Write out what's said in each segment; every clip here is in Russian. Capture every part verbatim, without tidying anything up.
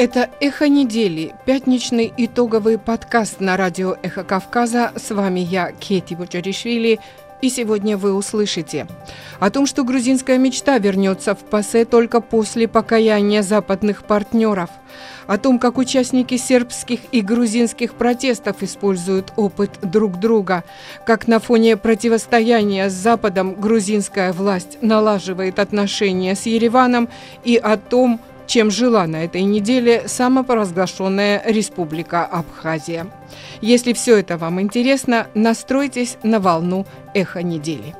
Это «Эхо недели», пятничный итоговый подкаст на радио «Эхо Кавказа». С вами я, Кети Бочаришвили, и сегодня вы услышите о том, что грузинская мечта вернется в ПАСЕ только после покаяния западных партнеров, о том, как участники сербских и грузинских протестов используют опыт друг друга, как на фоне противостояния с Западом грузинская власть налаживает отношения с Ереваном, и о том, чем жила на этой неделе самопровозглашенная Республика Абхазия. Если все это вам интересно, настройтесь на волну «Эхо недели».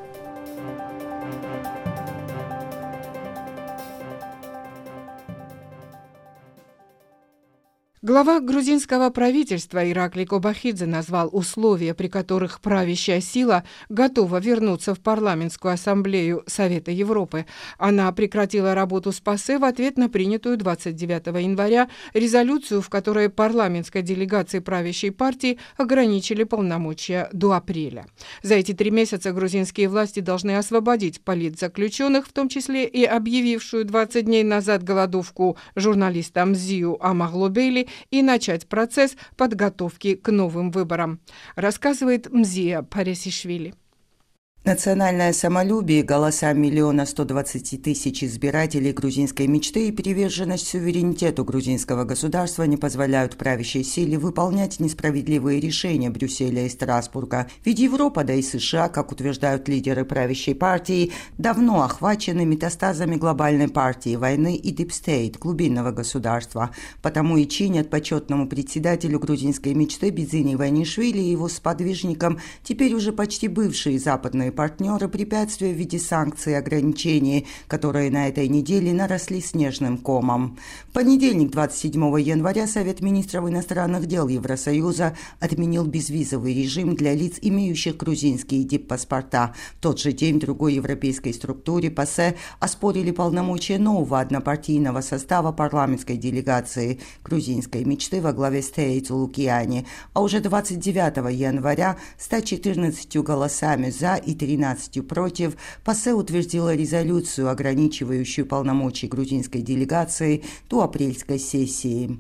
Глава грузинского правительства Ираклий Кобахидзе назвал условия, при которых правящая сила готова вернуться в парламентскую ассамблею Совета Европы. Она прекратила работу с ПАСЕ в ответ на принятую двадцать девятого января резолюцию, в которой парламентской делегации правящей партии ограничили полномочия до апреля. За эти три месяца грузинские власти должны освободить политзаключенных, в том числе и объявившую двадцать дней назад голодовку журналиста Мзию Амаглобели, и начать процесс подготовки к новым выборам, рассказывает Мзия Паресишвили. Национальное самолюбие, голоса миллиона сто двадцати тысяч избирателей грузинской мечты и приверженность суверенитету грузинского государства не позволяют правящей силе выполнять несправедливые решения Брюсселя и Страсбурга. Ведь Европа, да и США, как утверждают лидеры правящей партии, давно охвачены метастазами глобальной партии, войны и дипстейт, глубинного государства. Потому и чинят почетному председателю грузинской мечты Бизини Иванишвили и его сподвижникам теперь уже почти бывшие западные партнеры препятствия в виде санкций и ограничений, которые на этой неделе наросли снежным комом. В понедельник, двадцать седьмого января, Совет министров иностранных дел Евросоюза отменил безвизовый режим для лиц, имеющих грузинские диппаспорта. В тот же день в другой европейской структуре ПАСЕ оспорили полномочия нового однопартийного состава парламентской делегации грузинской мечты во главе с Теицу Лукиани. А уже двадцать девятого января ста четырнадцатью голосами «за» и тринадцатью против ПАСЕ утвердила резолюцию, ограничивающую полномочия грузинской делегации до апрельской сессии.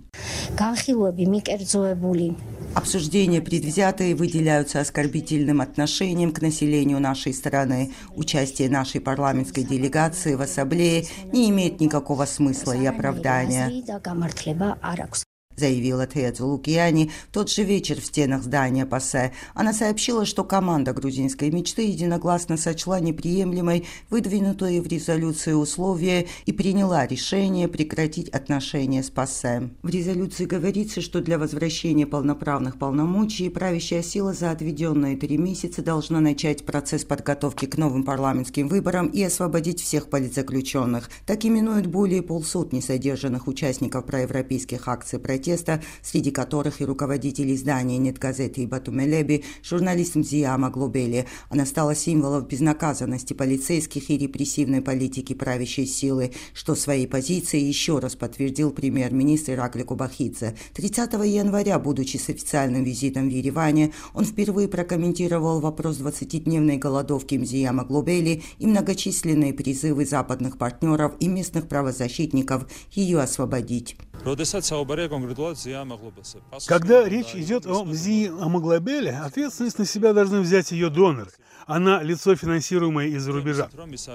Обсуждения предвзятые выделяются оскорбительным отношением к населению нашей страны. Участие нашей парламентской делегации в ассамблее не имеет никакого смысла и оправдания, заявила Теицу Лукиани в тот же вечер в стенах здания ПАСЕ. Она сообщила, что команда грузинской мечты единогласно сочла неприемлемой выдвинутые в резолюции условия и приняла решение прекратить отношения с ПАСЕ. В резолюции говорится, что для возвращения полноправных полномочий правящая сила за отведенные три месяца должна начать процесс подготовки к новым парламентским выборам и освободить всех политзаключенных. Так именуют более полсотни содержанных участников проевропейских акций протеста, среди которых и руководитель издания «Нетгазеты» и Батумелеби, журналист Мзия Амаглобели. Она стала символом безнаказанности полицейских и репрессивной политики правящей силы, что своей позицией еще раз подтвердил премьер-министр Ираклий Кобахидзе. тридцатого января, будучи с официальным визитом в Ереване, он впервые прокомментировал вопрос двадцатидневной голодовки Мзия Амаглобели и многочисленные призывы западных партнеров и местных правозащитников ее освободить. Когда речь идет о Мзии Амаглобели, ответственность на себя должны взять ее доноры. Она лицо, финансируемое из-за рубежа.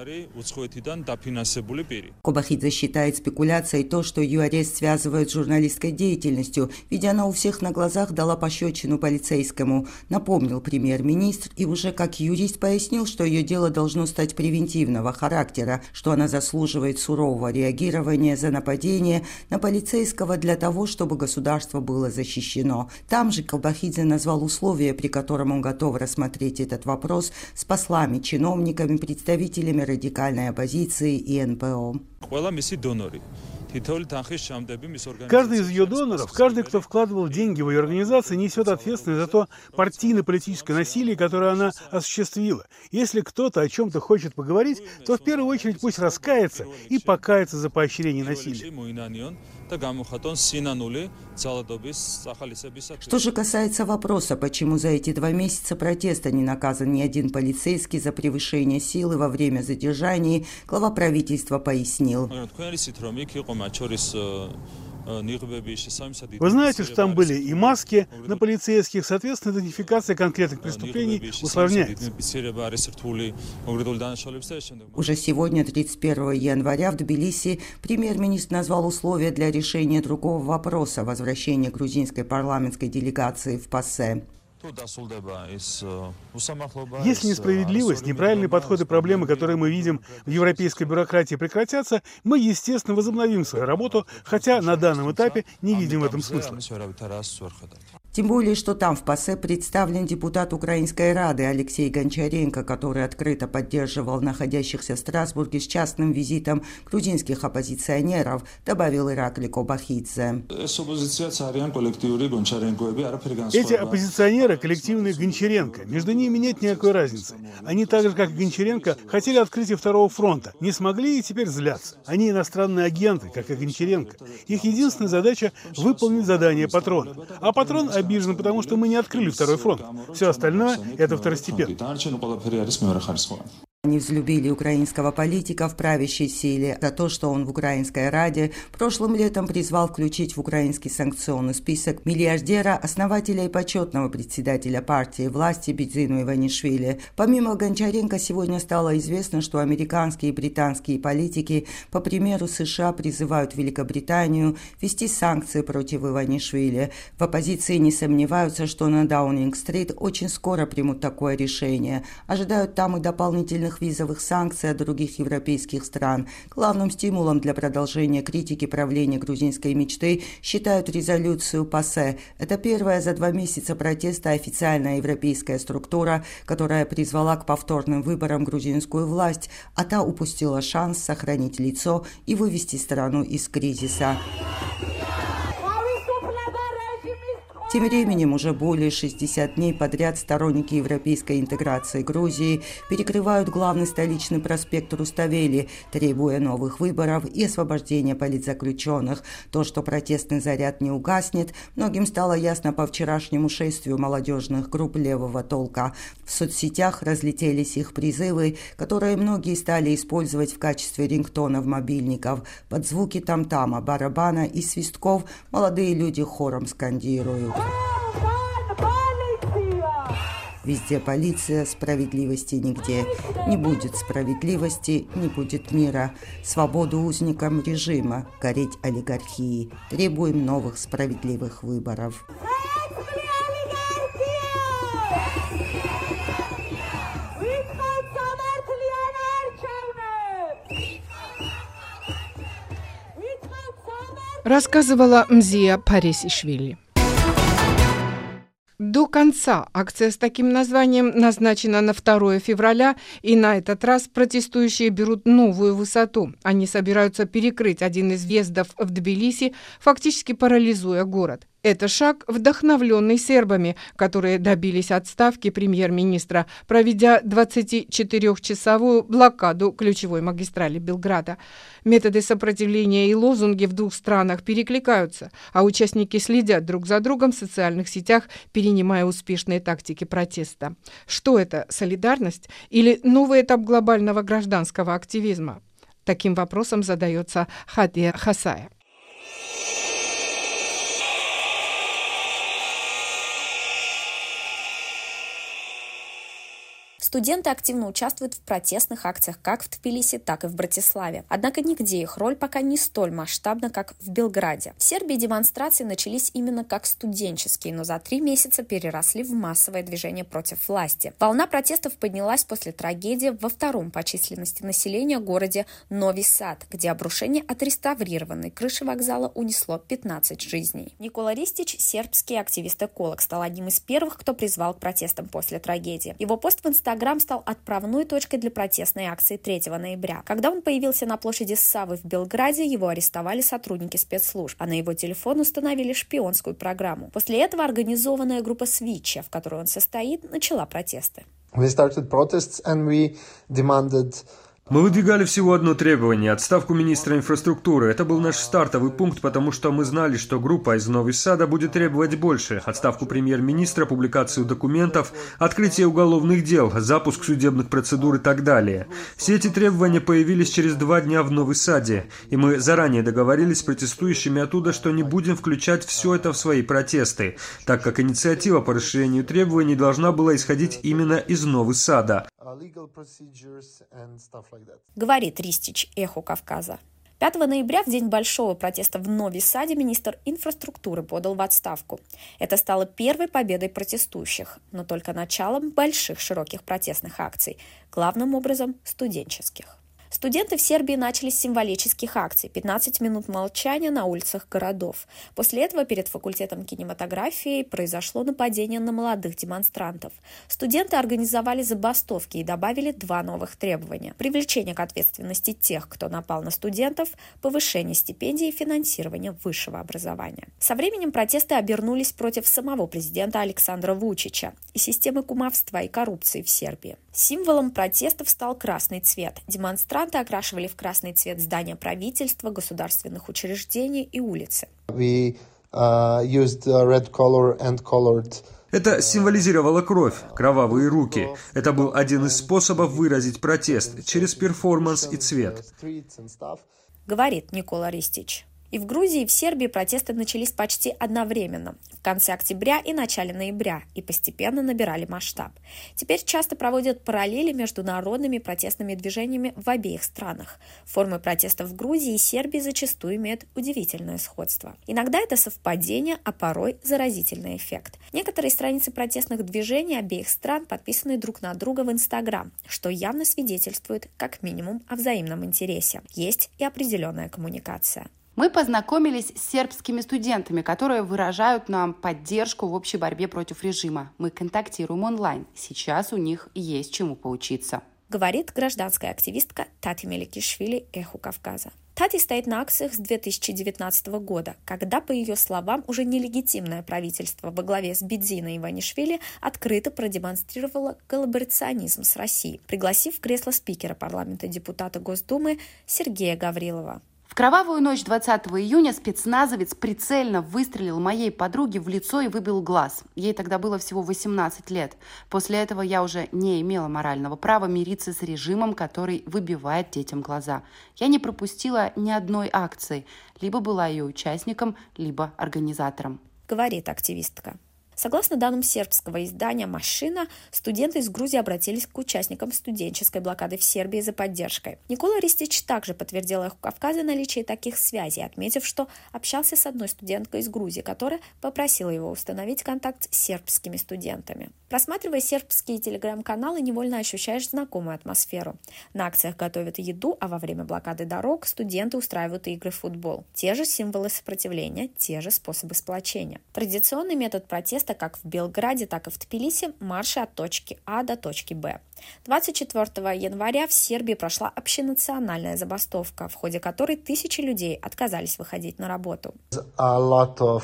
Кобахидзе считает спекуляцией то, что ее арест связывают с журналистской деятельностью, ведь она у всех на глазах дала пощечину полицейскому, напомнил премьер-министр и уже как юрист пояснил, что ее дело должно стать превентивного характера, что она заслуживает сурового реагирования за нападение на полицейского для того, чтобы государство было защищено. Там же Кобахидзе назвал условия, при котором он готов рассмотреть этот вопрос с послами, чиновниками, представителями радикальной оппозиции и эн пэ о. Каждый из ее доноров, каждый, кто вкладывал деньги в ее организации, несет ответственность за то партийно-политическое насилие, которое она осуществила. Если кто-то о чем-то хочет поговорить, то в первую очередь пусть раскается и покается за поощрение насилия. Что же касается вопроса, почему за эти два месяца протеста не наказан ни один полицейский за превышение силы во время задержаний, глава правительства пояснил. Вы знаете, что там были и маски на полицейских, соответственно, идентификация конкретных преступлений усложняется. Уже сегодня, тридцать первого января, в Тбилиси премьер-министр назвал условия для решения другого вопроса – возвращения грузинской парламентской делегации в ПАСЕ. Если несправедливость, неправильный подход и проблемы, которые мы видим в европейской бюрократии, прекратятся, мы, естественно, возобновим свою работу, хотя на данном этапе не видим в этом смысла. Тем более, что там в ПАСЕ представлен депутат Украинской Рады Алексей Гончаренко, который открыто поддерживал находящихся в Страсбурге с частным визитом грузинских оппозиционеров, добавил Иракли Кобахидзе. Эти оппозиционеры коллективные Гончаренко. Между ними нет никакой разницы. Они так же, как и Гончаренко, хотели открытия второго фронта. Не смогли и теперь злятся. Они иностранные агенты, как и Гончаренко. Их единственная задача – выполнить задание патрона. А патрон обижен, потому что мы не открыли второй фронт. Все остальное – это второстепенно. Они взлюбили украинского политика в правящей силе за то, что он в Украинской Раде прошлым летом призвал включить в украинский санкционный список миллиардера, основателя и почетного председателя партии власти Бидзину Иванишвили. Помимо Гончаренко, сегодня стало известно, что американские и британские политики, по примеру США, призывают Великобританию ввести санкции против Иванишвили. В оппозиции не сомневаются, что на Даунинг-стрит очень скоро примут такое решение. Ожидают там и дополнительных визовых санкций от других европейских стран. Главным стимулом для продолжения критики правления грузинской мечты считают резолюцию ПАСЕ. Это первая за два месяца протеста официальная европейская структура, которая призвала к повторным выборам грузинскую власть, а та упустила шанс сохранить лицо и вывести страну из кризиса. Тем временем уже более шестидесяти дней подряд сторонники европейской интеграции Грузии перекрывают главный столичный проспект Руставели, требуя новых выборов и освобождения политзаключенных. То, что протестный заряд не угаснет, многим стало ясно по вчерашнему шествию молодежных групп левого толка. В соцсетях разлетелись их призывы, которые многие стали использовать в качестве рингтонов мобильников. Под звуки там-тама, барабана и свистков молодые люди хором скандируют. Везде полиция, справедливости нигде. Не будет справедливости, не будет мира. Свободу узникам режима, гореть олигархии. Требуем новых справедливых выборов. Рассказывала Мзия Парисишвили. До конца акция с таким названием назначена на второе февраля, и на этот раз протестующие берут новую высоту. Они собираются перекрыть один из въездов в Тбилиси, фактически парализуя город. Это шаг, вдохновленный сербами, которые добились отставки премьер-министра, проведя двадцатичетырёхчасовую блокаду ключевой магистрали Белграда. Методы сопротивления и лозунги в двух странах перекликаются, а участники следят друг за другом в социальных сетях, перенимая успешные тактики протеста. Что это, солидарность или новый этап глобального гражданского активизма? Таким вопросом задается Хадия Хасая. Студенты активно участвуют в протестных акциях как в Тбилиси, так и в Братиславе. Однако нигде их роль пока не столь масштабна, как в Белграде. В Сербии демонстрации начались именно как студенческие, но за три месяца переросли в массовое движение против власти. Волна протестов поднялась после трагедии во втором по численности населения городе Нови Сад, где обрушение отреставрированной крыши вокзала унесло пятнадцать жизней. Никола Ристич, сербский активист-эколог, стал одним из первых, кто призвал к протестам после трагедии. Его пост в Инстаграме стал отправной точкой для протестной акции третьего ноября. Когда он появился на площади Савы в Белграде, его арестовали сотрудники спецслужб, а на его телефон установили шпионскую программу. После этого организованная группа Свича, в которой он состоит, начала протесты. We started protests and we demanded Мы выдвигали всего одно требование – отставку министра инфраструктуры. Это был наш стартовый пункт, потому что мы знали, что группа из Нови Сада будет требовать больше – отставку премьер-министра, публикацию документов, открытие уголовных дел, запуск судебных процедур и так далее. Все эти требования появились через два дня в Нови Саде, и мы заранее договорились с протестующими оттуда, что не будем включать все это в свои протесты, так как инициатива по расширению требований должна была исходить именно из Нови Сада. Говорит Ристич «Эхо Кавказа». пятого ноября, в день большого протеста в Нови Саде, министр инфраструктуры подал в отставку. Это стало первой победой протестующих, но только началом больших широких протестных акций, главным образом студенческих. Студенты в Сербии начали с символических акций – пятнадцать минут молчания на улицах городов. После этого перед факультетом кинематографии произошло нападение на молодых демонстрантов. Студенты организовали забастовки и добавили два новых требования – привлечение к ответственности тех, кто напал на студентов, повышение стипендий и финансирование высшего образования. Со временем протесты обернулись против самого президента Александра Вучича и системы кумовства и коррупции в Сербии. Символом протестов стал красный цвет. Демонстранты окрашивали в красный цвет здания правительства, государственных учреждений и улицы. We, uh, used red color and colored... Это символизировало кровь, кровавые руки. Это был один из способов выразить протест через перформанс и цвет. Говорит Никола Ристич. И в Грузии, и в Сербии протесты начались почти одновременно, в конце октября и начале ноября, и постепенно набирали масштаб. Теперь часто проводят параллели между народными протестными движениями в обеих странах. Формы протеста в Грузии и Сербии зачастую имеют удивительное сходство. Иногда это совпадение, а порой заразительный эффект. Некоторые страницы протестных движений обеих стран подписаны друг на друга в Инстаграм, что явно свидетельствует как минимум о взаимном интересе. Есть и определенная коммуникация. Мы познакомились с сербскими студентами, которые выражают нам поддержку в общей борьбе против режима. Мы контактируем онлайн. Сейчас у них есть чему поучиться. Говорит гражданская активистка Тати Меликишвили «Эху Кавказа». Тати стоит на акциях с две тысячи девятнадцатого года, когда, по ее словам, уже нелегитимное правительство во главе с Бидзиной Иванишвили открыто продемонстрировало коллаборационизм с Россией, пригласив в кресло спикера парламента депутата Госдумы Сергея Гаврилова. В кровавую ночь двадцатого июня спецназовец прицельно выстрелил моей подруге в лицо и выбил глаз. Ей тогда было всего восемнадцать лет. После этого я уже не имела морального права мириться с режимом, который выбивает детям глаза. Я не пропустила ни одной акции. Либо была ее участником, либо организатором. Говорит активистка. Согласно данным сербского издания «Машина», студенты из Грузии обратились к участникам студенческой блокады в Сербии за поддержкой. Никола Ристич также подтвердил «Эху Кавказа» наличие таких связей, отметив, что общался с одной студенткой из Грузии, которая попросила его установить контакт с сербскими студентами. Просматривая сербские телеграм-каналы, невольно ощущаешь знакомую атмосферу. На акциях готовят еду, а во время блокады дорог студенты устраивают игры в футбол. Те же символы сопротивления, те же способы сплочения. Традиционный метод протеста как в Белграде, так и в Тбилиси – марши от точки А до точки Б. двадцать четвёртого января в Сербии прошла общенациональная забастовка, в ходе которой тысячи людей отказались выходить на работу. В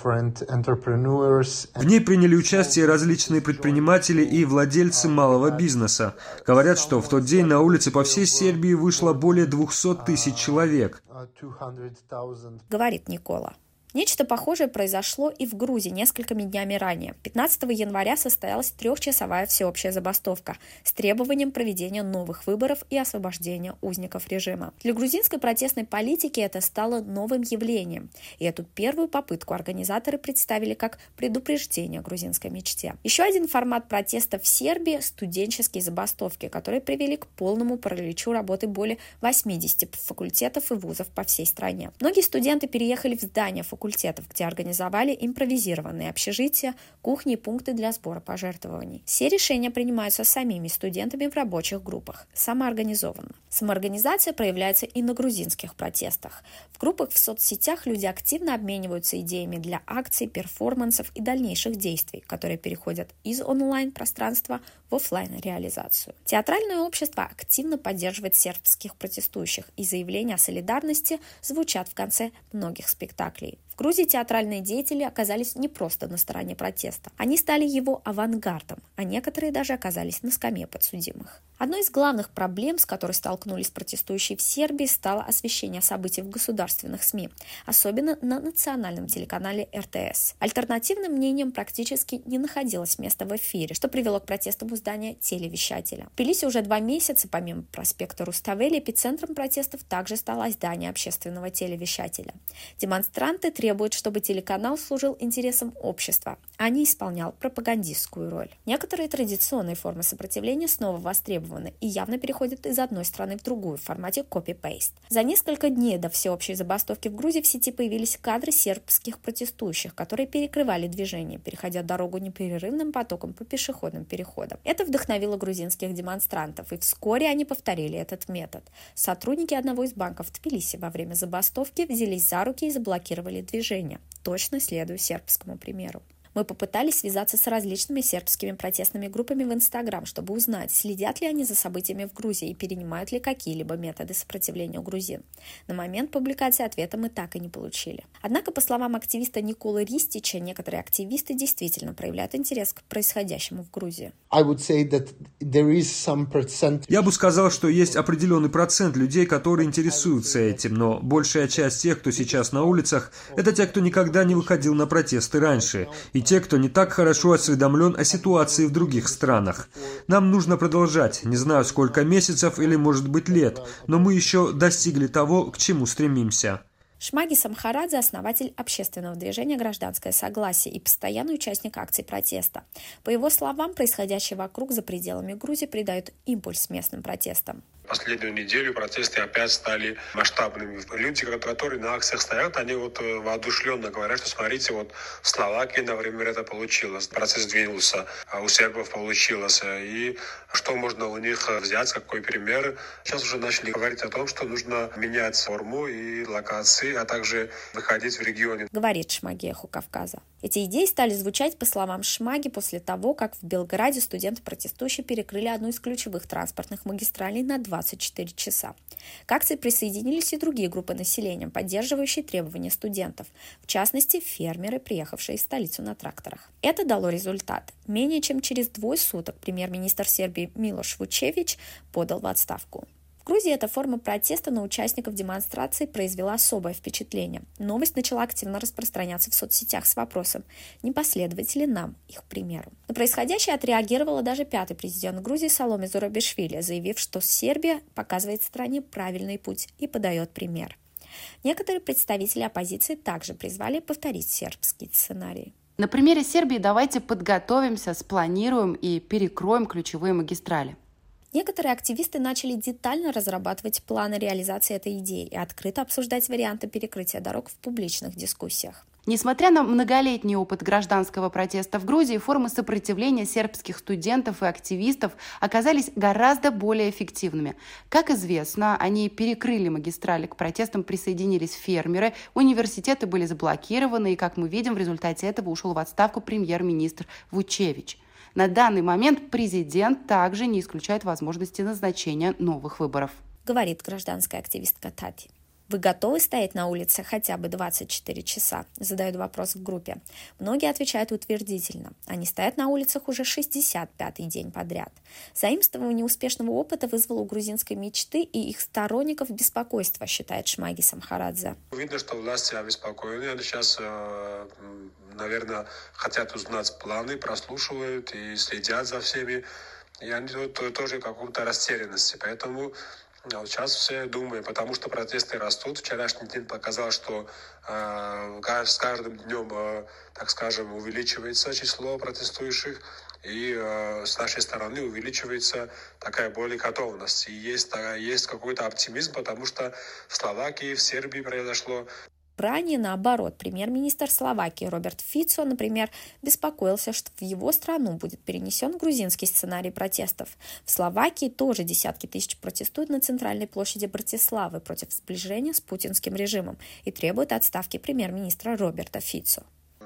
ней приняли участие различные предприниматели и владельцы малого бизнеса. Говорят, что в тот день на улице по всей Сербии вышло более двухсот тысяч человек. Говорит Никола. Нечто похожее произошло и в Грузии несколькими днями ранее. пятнадцатого января состоялась трехчасовая всеобщая забастовка с требованием проведения новых выборов и освобождения узников режима. Для грузинской протестной политики это стало новым явлением, и эту первую попытку организаторы представили как предупреждение грузинской мечте. Еще один формат протеста в Сербии – студенческие забастовки, которые привели к полному параличу работы более восьмидесяти факультетов и вузов по всей стране. Многие студенты переехали в здания факультетов, где организовали импровизированные общежития, кухни и пункты для сбора пожертвований. Все решения принимаются самими студентами в рабочих группах, самоорганизованно. Самоорганизация проявляется и на грузинских протестах. В группах в соцсетях люди активно обмениваются идеями для акций, перформансов и дальнейших действий, которые переходят из онлайн-пространства в офлайн-реализацию. Театральное общество активно поддерживает сербских протестующих, и заявления о солидарности звучат в конце многих спектаклей. В В Грузии театральные деятели оказались не просто на стороне протеста. Они стали его авангардом, а некоторые даже оказались на скамье подсудимых. Одной из главных проблем, с которой столкнулись протестующие в Сербии, стало освещение событий в государственных СМИ, особенно на национальном телеканале эр тэ эс. Альтернативным мнениям практически не находилось места в эфире, что привело к протестам у здания телевещателя. В Тбилиси уже два месяца, помимо проспекта Руставели, эпицентром протестов также стало здание общественного телевещателя. Демонстранты требуют, чтобы телеканал служил интересам общества, а не исполнял пропагандистскую роль. Некоторые традиционные формы сопротивления снова востребованы и явно переходят из одной страны в другую в формате копи-пейст. За несколько дней до всеобщей забастовки в Грузии в сети появились кадры сербских протестующих, которые перекрывали движение, переходя дорогу непрерывным потоком по пешеходным переходам. Это вдохновило грузинских демонстрантов, и вскоре они повторили этот метод. Сотрудники одного из банков в Тбилиси во время забастовки взялись за руки и заблокировали движение, точно следуя сербскому примеру. Мы попытались связаться с различными сербскими протестными группами в Инстаграм, чтобы узнать, следят ли они за событиями в Грузии и перенимают ли какие-либо методы сопротивления у грузин. На момент публикации ответа мы так и не получили. Однако, по словам активиста Николы Ристича, некоторые активисты действительно проявляют интерес к происходящему в Грузии. Я бы сказал, что есть определенный процент людей, которые интересуются этим, но большая часть тех, кто сейчас на улицах, это те, кто никогда не выходил на протесты раньше, и те, кто не так хорошо осведомлен о ситуации в других странах. Нам нужно продолжать, не знаю, сколько месяцев или, может быть, лет, но мы еще достигли того, к чему стремимся. Шмаги Самхарадзе – основатель общественного движения «Гражданское согласие» и постоянный участник акций протеста. По его словам, происходящее вокруг за пределами Грузии придает импульс местным протестам. Последнюю неделю протесты опять стали масштабными. Люди, которые на акциях стоят, они вот воодушевленно говорят, что смотрите, вот в Словакии, например, это получилось. Процесс двинулся, а у сербов получилось. И что можно у них взять, какой пример? Сейчас уже начали говорить о том, что нужно менять форму и локации, а также выходить в регионе. Говорит Шмаги Эхо Кавказа. Эти идеи стали звучать, по словам Шмаги, после того, как в Белграде студенты-протестующие перекрыли одну из ключевых транспортных магистралей на двадцать четыре часа. К акции присоединились и другие группы населения, поддерживающие требования студентов, в частности, фермеры, приехавшие в столицу на тракторах. Это дало результат. Менее чем через двое суток премьер-министр Сербии Милош Вучевич подал в отставку. В Грузии эта форма протеста на участников демонстрации произвела особое впечатление. Новость начала активно распространяться в соцсетях с вопросом, не последовать ли нам их примеру. На происходящее отреагировала даже пятый президент Грузии Саломе Зурабишвили, заявив, что Сербия показывает стране правильный путь и подает пример. Некоторые представители оппозиции также призвали повторить сербский сценарий. На примере Сербии давайте подготовимся, спланируем и перекроем ключевые магистрали. Некоторые активисты начали детально разрабатывать планы реализации этой идеи и открыто обсуждать варианты перекрытия дорог в публичных дискуссиях. Несмотря на многолетний опыт гражданского протеста в Грузии, формы сопротивления сербских студентов и активистов оказались гораздо более эффективными. Как известно, они перекрыли магистрали, к протестам присоединились фермеры, университеты были заблокированы, и, как мы видим, в результате этого ушел в отставку премьер-министр Вучевич. На данный момент президент также не исключает возможности назначения новых выборов. Говорит гражданская активистка Тати. Вы готовы стоять на улице хотя бы двадцать четыре часа? Задают вопрос в группе. Многие отвечают утвердительно. Они стоят на улицах уже шестьдесят пятый день подряд. Заимствование успешного опыта вызвало у грузинской мечты и их сторонников беспокойство, считает Шмаги Самхарадзе. Видно, что власти обеспокоены. Они сейчас, наверное, хотят узнать планы, прослушивают и следят за всеми. И они тоже в каком-то растерянности. Поэтому вот сейчас все думают, потому что протесты растут. Вчерашний день показал, что э, с каждым днем, э, так скажем, увеличивается число протестующих, и э, с нашей стороны увеличивается такая более готовность. И есть, есть какой-то оптимизм, потому что в Словакии, в Сербии произошло. Ранее, наоборот, премьер-министр Словакии Роберт Фицо, например, беспокоился, что в его страну будет перенесен грузинский сценарий протестов. В Словакии тоже десятки тысяч протестуют на центральной площади Братиславы против сближения с путинским режимом и требуют отставки премьер-министра Роберта Фицо.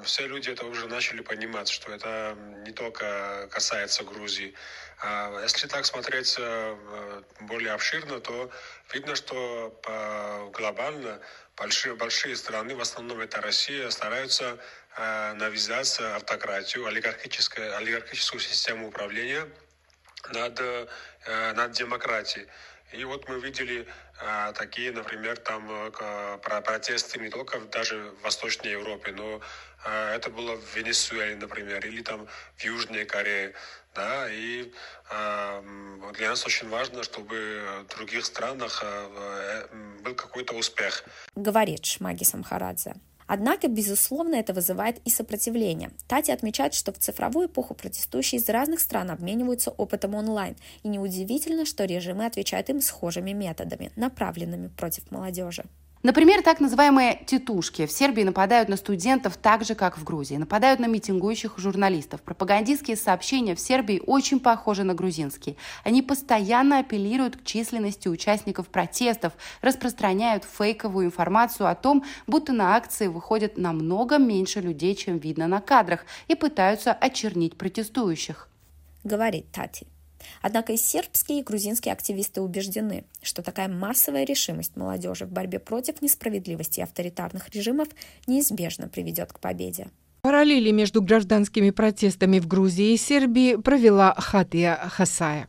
все люди это уже начали понимать, что это не только касается Грузии. А если так смотреть более обширно, то видно, что глобально большие, большие страны, в основном это Россия, стараются навязать автократию, олигархическую, олигархическую систему управления над, над демократией. И вот мы видели а, такие, например, там к, про протесты не только даже в Восточной Европе, но а, это было в Венесуэле, например, или там в Южной Корее. Да, и а, для нас очень важно, чтобы в других странах а, был какой-то успех. Говорит Шмаги Самхарадзе. Однако, безусловно, это вызывает и сопротивление. Тати отмечает, что в цифровую эпоху протестующие из разных стран обмениваются опытом онлайн, и неудивительно, что режимы отвечают им схожими методами, направленными против молодежи. Например, так называемые «тетушки» в Сербии нападают на студентов так же, как в Грузии. Нападают на митингующих журналистов. Пропагандистские сообщения в Сербии очень похожи на грузинские. Они постоянно апеллируют к численности участников протестов, распространяют фейковую информацию о том, будто на акции выходит намного меньше людей, чем видно на кадрах, и пытаются очернить протестующих. Говорит Тати. Однако и сербские, и грузинские активисты убеждены, что такая массовая решимость молодежи в борьбе против несправедливости и авторитарных режимов неизбежно приведет к победе. Параллели между гражданскими протестами в Грузии и Сербии провела Хатия Хасая.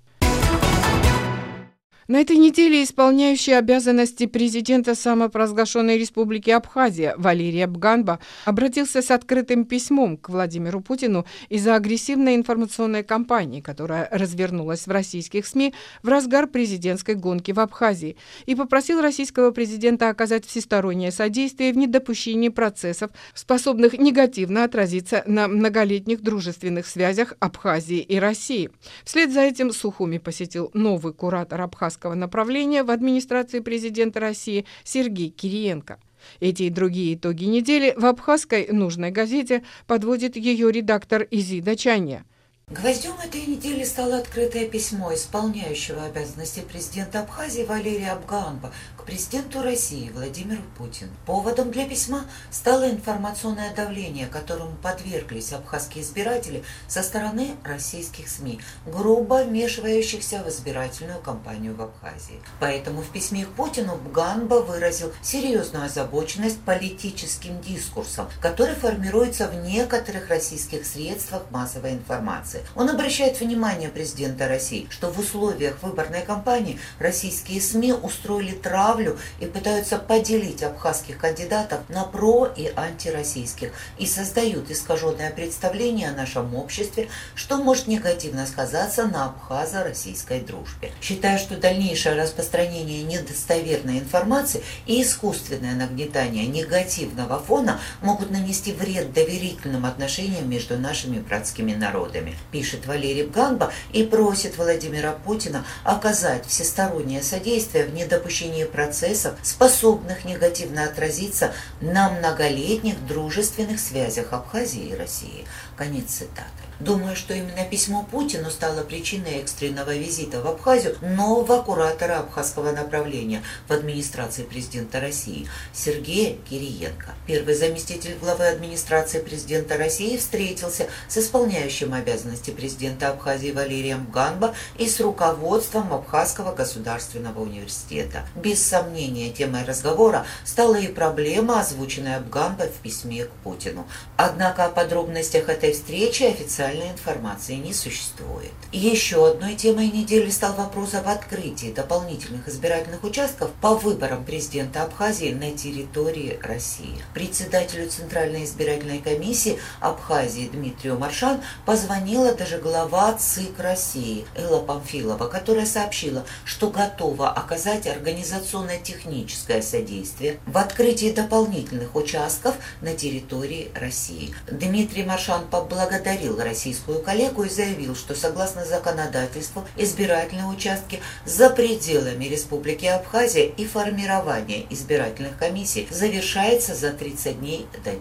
На этой неделе исполняющий обязанности президента самопровозглашенной республики Абхазия Валерий Бганба обратился с открытым письмом к Владимиру Путину из-за агрессивной информационной кампании, которая развернулась в российских СМИ в разгар президентской гонки в Абхазии, и попросил российского президента оказать всестороннее содействие в недопущении процессов, способных негативно отразиться на многолетних дружественных связях Абхазии и России. Вслед за этим Сухуми посетил новый куратор Абхазского направления в администрации президента России Сергей Кириенко. Эти и другие итоги недели в абхазской «Нужной газете» подводит ее редактор Изида Чанья. Гвоздем этой недели стало открытое письмо исполняющего обязанности президента Абхазии Валерия Бганба к президенту России Владимиру Путину. Поводом для письма стало информационное давление, которому подверглись абхазские избиратели со стороны российских СМИ, грубо вмешивающихся в избирательную кампанию в Абхазии. Поэтому в письме к Путину Бганба выразил серьезную озабоченность политическим дискурсом, который формируется в некоторых российских средствах массовой информации. Он обращает внимание президента России, что в условиях выборной кампании российские СМИ устроили травлю и пытаются поделить абхазских кандидатов на про- и антироссийских и создают искаженное представление о нашем обществе, что может негативно сказаться на абхазо-российской дружбе. Считая, что дальнейшее распространение недостоверной информации и искусственное нагнетание негативного фона могут нанести вред доверительным отношениям между нашими братскими народами, пишет Валерий Бганба и просит Владимира Путина оказать всестороннее содействие в недопущении процессов, способных негативно отразиться на многолетних дружественных связях Абхазии и России. Конец цитаты. Думаю, что именно письмо Путину стало причиной экстренного визита в Абхазию нового куратора абхазского направления в администрации президента России Сергея Кириенко. Первый заместитель главы администрации президента России встретился с исполняющим обязанности президента Абхазии Валерием Бганба и с руководством Абхазского государственного университета. Без сомнения, темой разговора стала и проблема, озвученная Бганбой в письме к Путину. Однако о подробностях этой встречи официально информации не существует. Еще одной темой недели стал вопрос об открытии дополнительных избирательных участков по выборам президента Абхазии на территории России. Председателю Центральной избирательной комиссии Абхазии Дмитрию Маршан позвонила даже глава ЦИК России Элла Памфилова, которая сообщила, что готова оказать организационно-техническое содействие в открытии дополнительных участков на территории России. Дмитрий Маршан поблагодарил российскую коллегу и заявил, что согласно законодательству избирательные участки за пределами Республики Абхазия и формирование избирательных комиссий завершается за тридцать дней до дня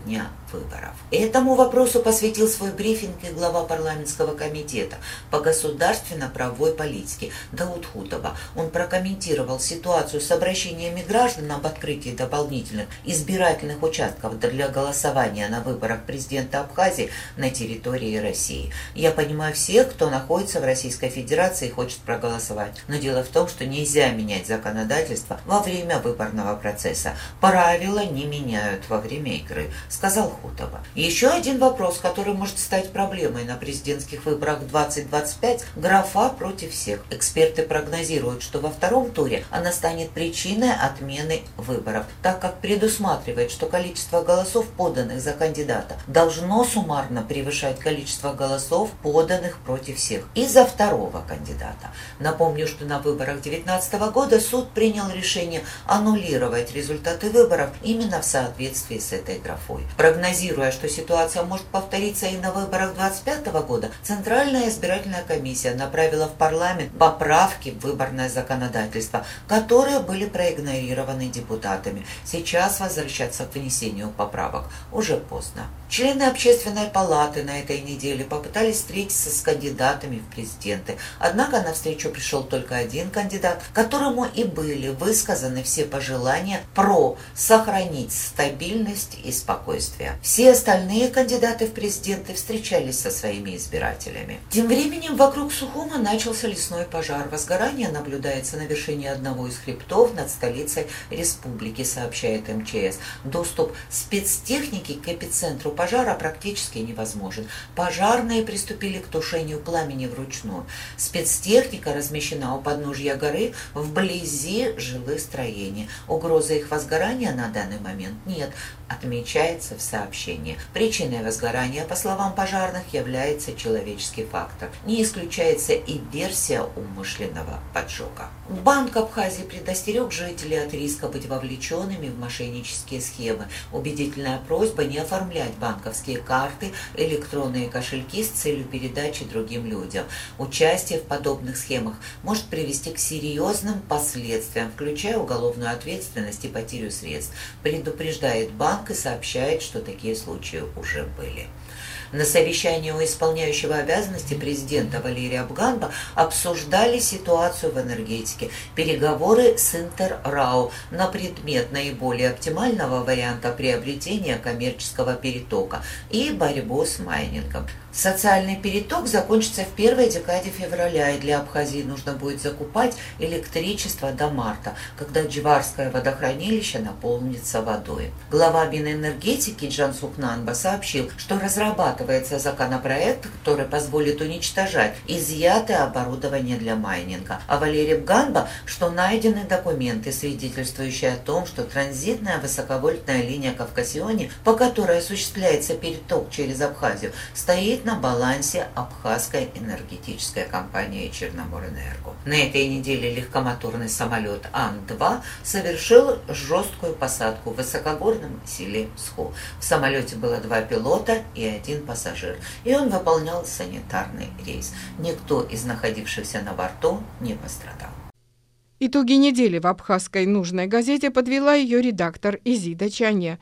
выборов. Этому вопросу посвятил свой брифинг и глава парламентского комитета по государственно-правовой политике Дауд Хутова. Он прокомментировал ситуацию с обращениями граждан об открытии дополнительных избирательных участков для голосования на выборах президента Абхазии на территории России. Я понимаю всех, кто находится в Российской Федерации и хочет проголосовать. Но дело в том, что нельзя менять законодательство во время выборного процесса. Правила не меняют во время игры, сказал Хутова. Еще один вопрос, который может стать проблемой на президентских выборах двадцать двадцать пять – графа против всех. Эксперты прогнозируют, что во втором туре она станет причиной отмены выборов, так как предусматривает, что количество голосов, поданных за кандидата, должно суммарно превышать количество голосов, поданных против всех, и за второго кандидата. Напомню, что на выборах две тысячи девятнадцатого года суд принял решение аннулировать результаты выборов именно в соответствии с этой графой. Прогнозируя, что ситуация может повториться и на выборах две тысячи двадцать пятого года, Центральная избирательная комиссия направила в парламент поправки в выборное законодательство, которые были проигнорированы депутатами. Сейчас возвращаться к внесению поправок уже поздно. Члены Общественной палаты на этой неделе попытались встретиться с кандидатами в президенты. Однако на встречу пришел только один кандидат, которому и были высказаны все пожелания про сохранить стабильность и спокойствие. Все остальные кандидаты в президенты встречались со своими избирателями. Тем временем вокруг Сухума начался лесной пожар. Возгорание наблюдается на вершине одного из хребтов над столицей республики, сообщает эм че эс. Доступ спецтехники к эпицентру пожара практически невозможен. Пожарные приступили к тушению пламени вручную. Спецтехника размещена у подножья горы вблизи жилых строений. Угрозы их возгорания на данный момент нет, отмечается в сообщении. Причиной возгорания, по словам пожарных, является человеческий фактор. Не исключается и версия умышленного поджога. Банк Абхазии предостерег жителей от риска быть вовлеченными в мошеннические схемы. Убедительная просьба не оформлять банковские карты, электронные кошельки с целью передачи другим людям. Участие в подобных схемах может привести к серьезным последствиям, включая уголовную ответственность и потерю средств. Предупреждает банк и сообщает, что такие случаи уже были. На совещании у исполняющего обязанности президента Валерия Абганба обсуждали ситуацию в энергетике, переговоры с Интеррау на предмет наиболее оптимального варианта приобретения коммерческого перетока и борьбу с майнингом. Социальный переток закончится в первой декаде февраля, и для Абхазии нужно будет закупать электричество до марта, когда Джварское водохранилище наполнится водой. Глава Минэнергетики Джансук Нанба сообщил, что разрабатывается законопроект, который позволит уничтожать изъятое оборудование для майнинга. А Валерий Абганба, что найдены документы, свидетельствующие о том, что транзитная высоковольтная линия Кавказиони, по которой осуществляется переток через Абхазию, стоит на балансе абхазской энергетической компании Черноморэнерго. На этой неделе легкомоторный самолет Ан два совершил жесткую посадку в высокогорном селе Сху. В самолете было два пилота и один пассажир, и он выполнял санитарный рейс. Никто из находившихся на борту не пострадал. Итоги недели в абхазской нужной газете подвела ее редактор Изида Чане.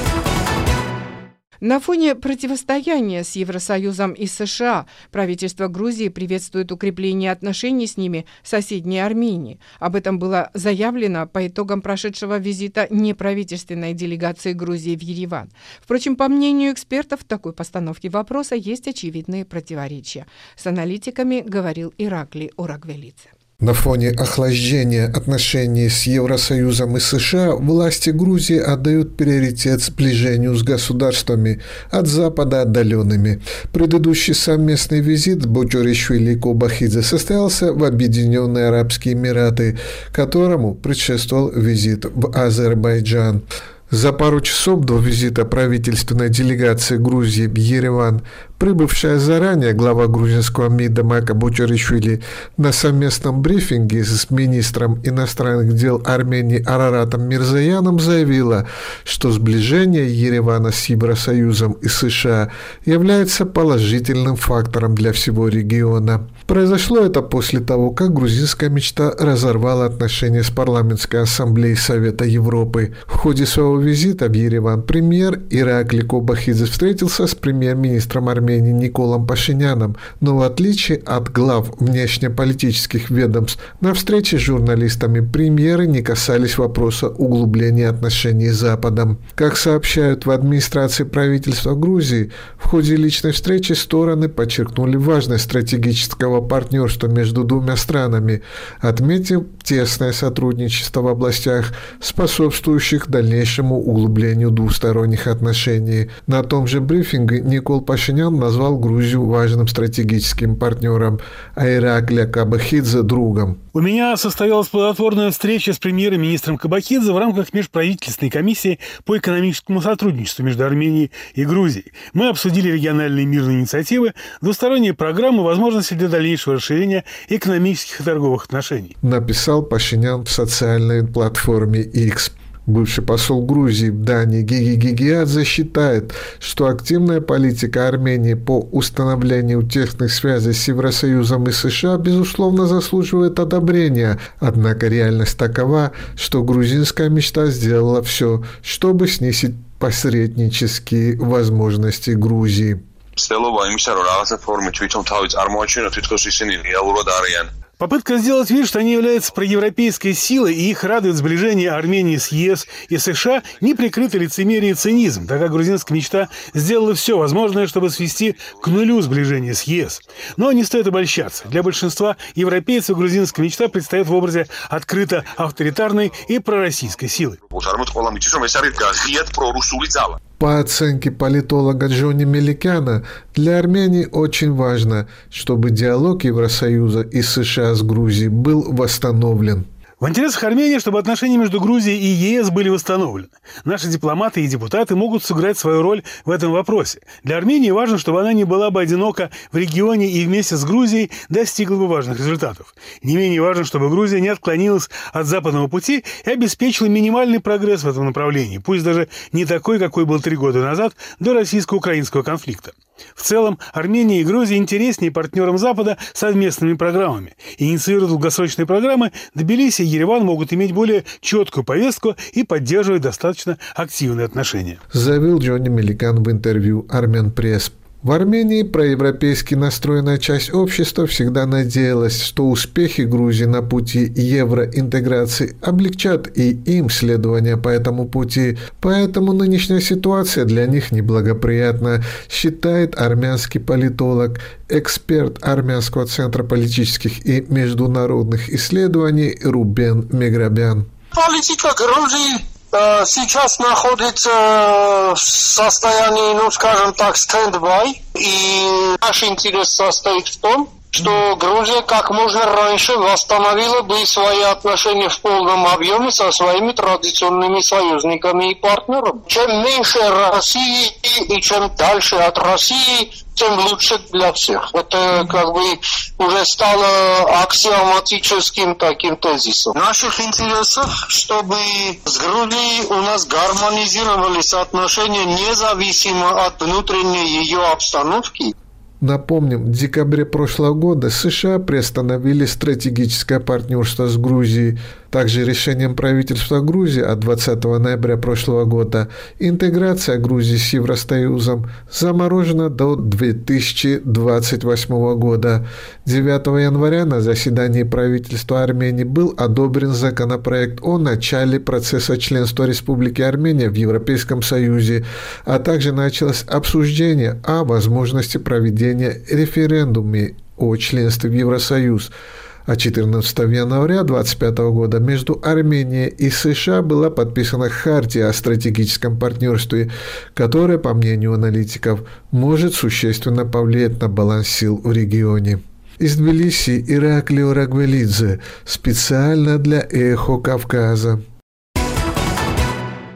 На фоне противостояния с Евросоюзом и США правительство Грузии приветствует укрепление отношений с ними соседней Армении. Об этом было заявлено по итогам прошедшего визита неправительственной делегации Грузии в Ереван. Впрочем, по мнению экспертов, в такой постановке вопроса есть очевидные противоречия. С аналитиками говорил Ираклий Орагвелидзе. На фоне охлаждения отношений с Евросоюзом и США власти Грузии отдают приоритет сближению с государствами от Запада отдаленными. Предыдущий совместный визит Бочоришвили и Кобахидзе состоялся в Объединенные Арабские Эмираты, которому предшествовал визит в Азербайджан. За пару часов до визита правительственной делегации Грузии в Ереван, прибывшая заранее глава грузинского МИДа Мака Бочоришвили на совместном брифинге с министром иностранных дел Армении Араратом Мирзояном заявила, что сближение Еревана с Евросоюзом и США является положительным фактором для всего региона. Произошло это после того, как грузинская мечта разорвала отношения с парламентской ассамблеей Совета Европы. В ходе своего визита в Ереван премьер Иракли Кобахидзе встретился с премьер-министром Армении Николом Пашиняном, но в отличие от глав внешнеполитических ведомств, на встрече с журналистами премьеры не касались вопроса углубления отношений с Западом. Как сообщают в администрации правительства Грузии, в ходе личной встречи стороны подчеркнули важность стратегического партнерства между двумя странами, отметив тесное сотрудничество в областях, способствующих дальнейшему углублению двусторонних отношений. На том же брифинге Никол Пашинян назвал Грузию важным стратегическим партнером, а Иракля Кобахидзе – другом. У меня состоялась плодотворная встреча с премьер-министром Кобахидзе в рамках межправительственной комиссии по экономическому сотрудничеству между Арменией и Грузией. Мы обсудили региональные мирные инициативы, двусторонние программы, возможности для дальнейшего расширения экономических и торговых отношений. Написал Пашинян в социальной платформе X. Бывший посол Грузии в Дании Гиги Гигиадзе считает, что активная политика Армении по установлению тесных связей с Евросоюзом и США безусловно заслуживает одобрения. Однако реальность такова, что грузинская мечта сделала все, чтобы снизить посреднические возможности Грузии. Попытка сделать вид, что они являются проевропейской силой и их радует сближение Армении с ЕС и США, неприкрытый лицемерие и цинизм, так как грузинская мечта сделала все возможное, чтобы свести к нулю сближение с ЕС. Но не стоит обольщаться. Для большинства европейцев грузинская мечта предстает в образе открыто авторитарной и пророссийской силы. По оценке политолога Джонни Меликяна, для Армении очень важно, чтобы диалог Евросоюза и США с Грузией был восстановлен. В интересах Армении, чтобы отношения между Грузией и ЕС были восстановлены. Наши дипломаты и депутаты могут сыграть свою роль в этом вопросе. Для Армении важно, чтобы она не была бы одинока в регионе и вместе с Грузией достигла бы важных результатов. Не менее важно, чтобы Грузия не отклонилась от западного пути и обеспечила минимальный прогресс в этом направлении, пусть даже не такой, какой был три года назад до российско-украинского конфликта. В целом, Армения и Грузия интереснее партнерам Запада совместными программами. Инициируя долгосрочные программы, Тбилиси и Ереван могут иметь более четкую повестку и поддерживать достаточно активные отношения. Заявил Джонни Меликян в интервью «Армян Пресс». В Армении проевропейски настроенная часть общества всегда надеялась, что успехи Грузии на пути евроинтеграции облегчат и им следование по этому пути. Поэтому нынешняя ситуация для них неблагоприятна, считает армянский политолог, эксперт Армянского центра политических и международных исследований Рубен Меграбян. Политика Грузии сейчас находится в состоянии, ну, скажем так, стенд-бай. И наш интерес состоит в том, что Грузия как можно раньше восстановила бы свои отношения в полном объеме со своими традиционными союзниками и партнерами. Чем меньше России и чем дальше от России, тем лучше для всех. Это как бы уже стало аксиоматическим таким тезисом. В наших интересах, чтобы с Грузией у нас гармонизировались отношения независимо от внутренней ее обстановки. Напомним, в декабре прошлого года США приостановили стратегическое партнерство с Грузией. Также решением правительства Грузии от двадцатого ноября прошлого года интеграция Грузии с Евросоюзом заморожена до две тысячи двадцать восьмого года. девятого января на заседании правительства Армении был одобрен законопроект о начале процесса членства Республики Армения в Европейском Союзе, а также началось обсуждение о возможности проведения референдума о членстве в Евросоюз. А четырнадцатого января две тысячи двадцать пятого года между Арменией и США была подписана Хартия о стратегическом партнерстве, которая, по мнению аналитиков, может существенно повлиять на баланс сил в регионе. Из Тбилиси Ираклио Рагвелидзе, специально для «Эхо Кавказа».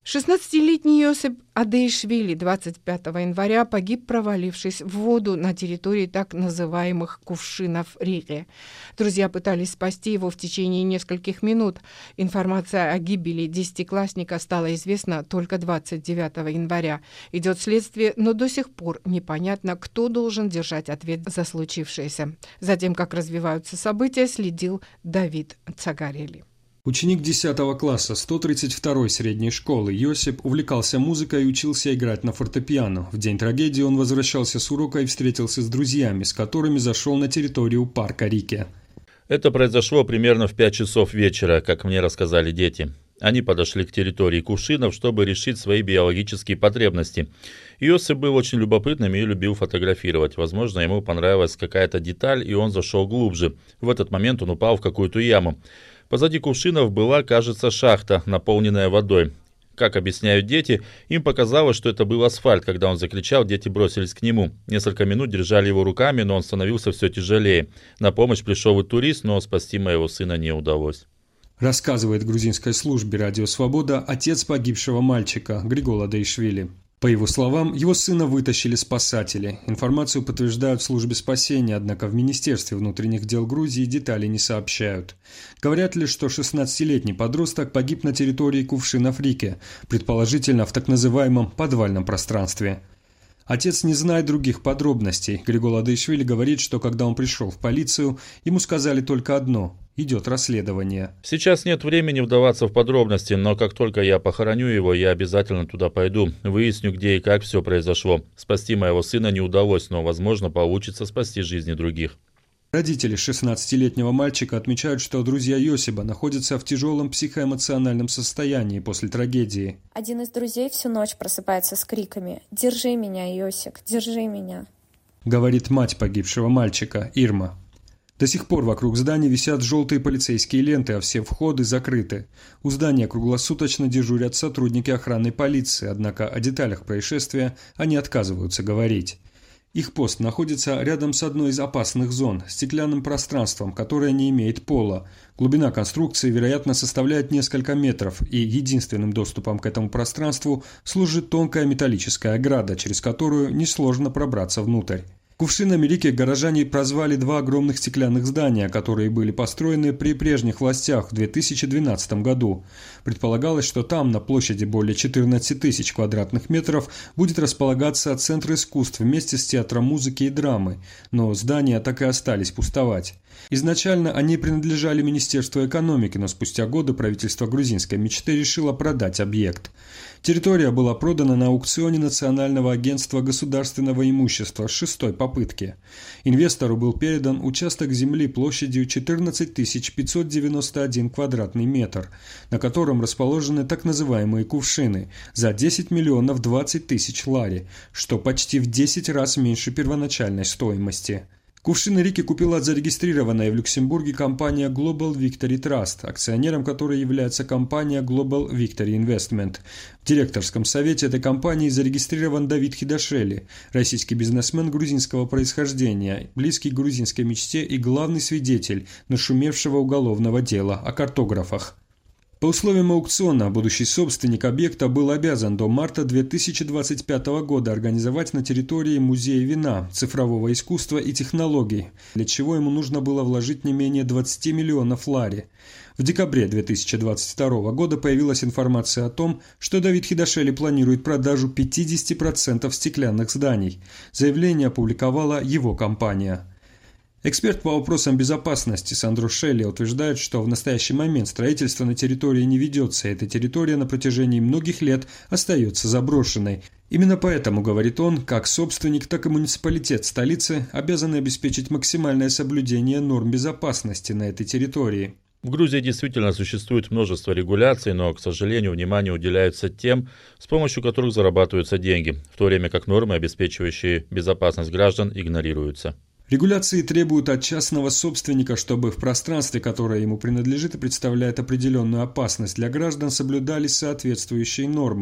шестнадцатилетний Йосип Адеишвили двадцать пятого января погиб, провалившись в воду на территории так называемых кувшинов Риги. Друзья пытались спасти его в течение нескольких минут. Информация о гибели десятиклассника стала известна только двадцать девятого января. Идет следствие, но до сих пор непонятно, кто должен держать ответ за случившееся. За тем, как развиваются события, следил Давид Цагарели. Ученик десятого класса сто тридцать второй средней школы Йосип увлекался музыкой и учился играть на фортепиано. В день трагедии он возвращался с урока и встретился с друзьями, с которыми зашел на территорию парка Рике. Это произошло примерно в пять часов вечера, как мне рассказали дети. Они подошли к территории кувшинов, чтобы решить свои биологические потребности. Йосип был очень любопытным и любил фотографировать. Возможно, ему понравилась какая-то деталь, и он зашел глубже. В этот момент он упал в какую-то яму. Позади кувшинов была, кажется, шахта, наполненная водой. Как объясняют дети, им показалось, что это был асфальт. Когда он закричал, дети бросились к нему. Несколько минут держали его руками, но он становился все тяжелее. На помощь пришел и турист, но спасти моего сына не удалось. Рассказывает грузинской службе «Радио Свобода» отец погибшего мальчика Григол Адеишвили. По его словам, его сына вытащили спасатели. Информацию подтверждают в службе спасения, однако в Министерстве внутренних дел Грузии детали не сообщают. Говорят лишь, что шестнадцатилетний подросток погиб на территории кувшинов Риге, предположительно в так называемом подвальном пространстве. Отец не знает других подробностей. Григол Адеишвили говорит, что когда он пришел в полицию, ему сказали только одно – идет расследование. Сейчас нет времени вдаваться в подробности, но как только я похороню его, я обязательно туда пойду, выясню, где и как все произошло. Спасти моего сына не удалось, но, возможно, получится спасти жизни других. Родители шестнадцатилетнего мальчика отмечают, что друзья Йосипа находятся в тяжелом психоэмоциональном состоянии после трагедии. Один из друзей всю ночь просыпается с криками «Держи меня, Йосик, держи меня», говорит мать погибшего мальчика Ирма. До сих пор вокруг здания висят желтые полицейские ленты, а все входы закрыты. У здания круглосуточно дежурят сотрудники охранной полиции, однако о деталях происшествия они отказываются говорить. Их пост находится рядом с одной из опасных зон, стеклянным пространством, которое не имеет пола. Глубина конструкции, вероятно, составляет несколько метров, и единственным доступом к этому пространству служит тонкая металлическая ограда, через которую несложно пробраться внутрь. Кувшинами Риги горожане прозвали два огромных стеклянных здания, которые были построены при прежних властях в две тысячи двенадцатом году. Предполагалось, что там, на площади более четырнадцати тысяч квадратных метров, будет располагаться Центр искусств вместе с театром музыки и драмы, но здания так и остались пустовать. Изначально они принадлежали Министерству экономики, но спустя годы правительство грузинской мечты решило продать объект. Территория была продана на аукционе Национального агентства государственного имущества с шестой попытки. Инвестору был передан участок земли площадью четырнадцать тысяч пятьсот девяносто один квадратный метр, на котором расположены так называемые кувшины, за десять миллионов двадцать тысяч лари, что почти в десять раз меньше первоначальной стоимости. Кувшины Риги купила зарегистрированная в Люксембурге компания Global Victory Trust, акционером которой является компания Global Victory Investment. В директорском совете этой компании зарегистрирован Давид Хидашвили, российский бизнесмен грузинского происхождения, близкий к грузинской мечте и главный свидетель нашумевшего уголовного дела о картографах. По условиям аукциона, будущий собственник объекта был обязан до марта две тысячи двадцать пятого года организовать на территории музея вина, цифрового искусства и технологий, для чего ему нужно было вложить не менее двадцати миллионов лари. В декабре две тысячи двадцать второго года появилась информация о том, что Давид Хидашвили планирует продажу пятидесяти процентов стеклянных зданий. Заявление опубликовала его компания. Эксперт по вопросам безопасности Сандро Шелли утверждает, что в настоящий момент строительство на территории не ведется, и эта территория на протяжении многих лет остается заброшенной. Именно поэтому, говорит он, как собственник, так и муниципалитет столицы обязаны обеспечить максимальное соблюдение норм безопасности на этой территории. В Грузии действительно существует множество регуляций, но, к сожалению, внимание уделяется тем, с помощью которых зарабатываются деньги, в то время как нормы, обеспечивающие безопасность граждан, игнорируются. Регуляции требуют от частного собственника, чтобы в пространстве, которое ему принадлежит и представляет определенную опасность для граждан, соблюдались соответствующие нормы.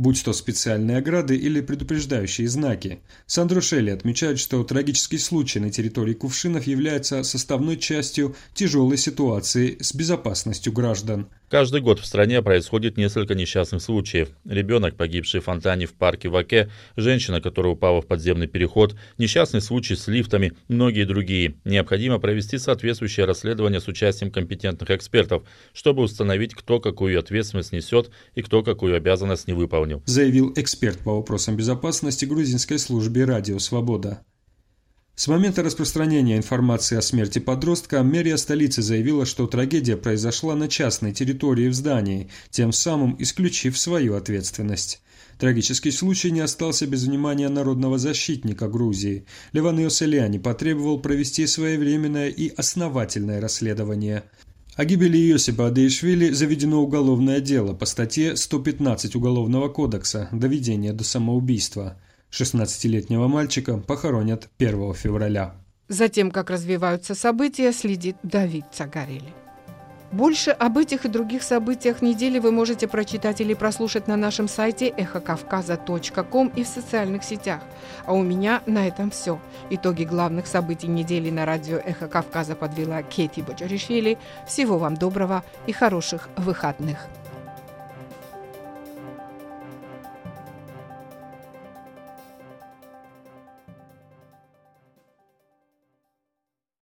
будь то специальные ограды или предупреждающие знаки. Сандро Шелли отмечает, что трагический случай на территории Кувшинов является составной частью тяжелой ситуации с безопасностью граждан. Каждый год в стране происходит несколько несчастных случаев. Ребенок, погибший в фонтане в парке в Оке, женщина, которая упала в подземный переход, несчастный случай с лифтами, многие другие. Необходимо провести соответствующее расследование с участием компетентных экспертов, чтобы установить, кто какую ответственность несет и кто какую обязанность не выполнил, заявил эксперт по вопросам безопасности грузинской службы «Радио Свобода». С момента распространения информации о смерти подростка мэрия столицы заявила, что трагедия произошла на частной территории в здании, тем самым исключив свою ответственность. Трагический случай не остался без внимания народного защитника Грузии. Леван Иоселяни потребовал провести своевременное и основательное расследование. О гибели Иосипа Адеишвили заведено уголовное дело по статье сто пятнадцать Уголовного кодекса «Доведение до самоубийства». шестнадцатилетнего мальчика похоронят первого февраля. Затем, как развиваются события, следит Давид Цагарели. Больше об этих и других событиях недели вы можете прочитать или прослушать на нашем сайте эхо кавказа точка ком и в социальных сетях. А у меня на этом все. Итоги главных событий недели на радио «Эхо Кавказа» подвела Кети Боджаришвили. Всего вам доброго и хороших выходных.